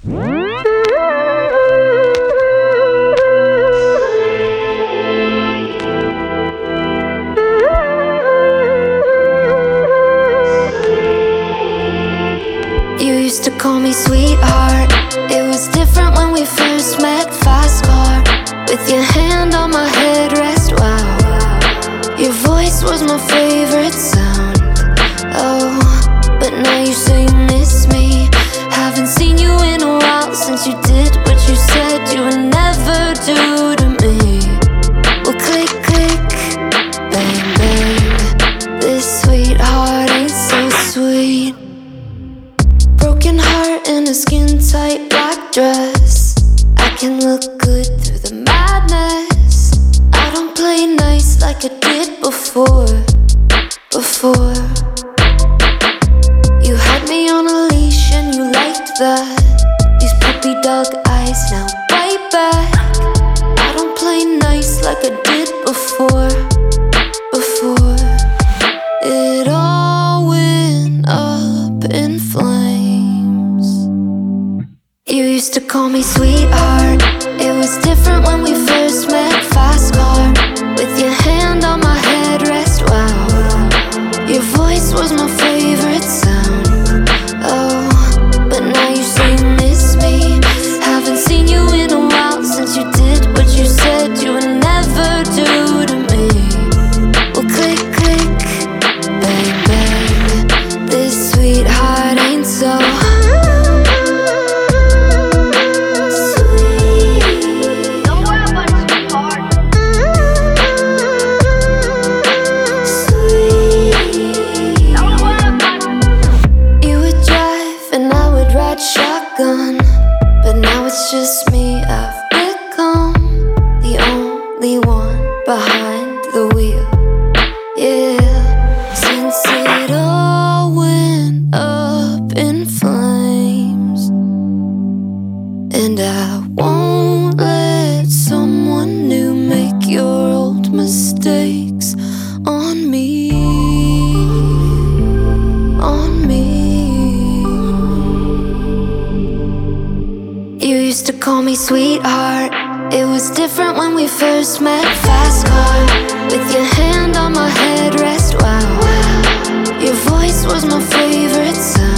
You used to call me sweetheart. It was different when we first met. Fast car with your hand on my headrest. Wow, your voice was my favorite sound. Oh, but now you say you miss me. Haven't seen you in a while since you did what you said you would never do to me. Well, click, click, bang, bang. This sweetheart ain't so sweet. Broken heart in a skin-tight black dress. I can look good through the madness. I don't play nice like I did before. You had me on a leash and you liked that. These puppy dog eyes now bite back. I don't play nice like I did before. It all went up in flames. You used to call me sweetheart. It was different when we first met. Fast car with your hand on my headrest. Wow, your voice was my favorite sound. Oh, but now you say you miss me. Haven't seen you in a while since you did what you said you would never do to me. Well, click, click, bang, bang. This sweetheart ain't so sweet. Don't worry about it, sweetheart. Sweet. Don't worry about it. You would drive and I would ride shotgun, but now it's just me. I've become the only one behind the wheel. Yeah, since it all went up in flames, and I won't let someone new make your old mistakes on me. On me. You used to call me sweetheart. It was different when we first met. Fast car with your hand on my headrest. Wow, your voice was my favorite sound.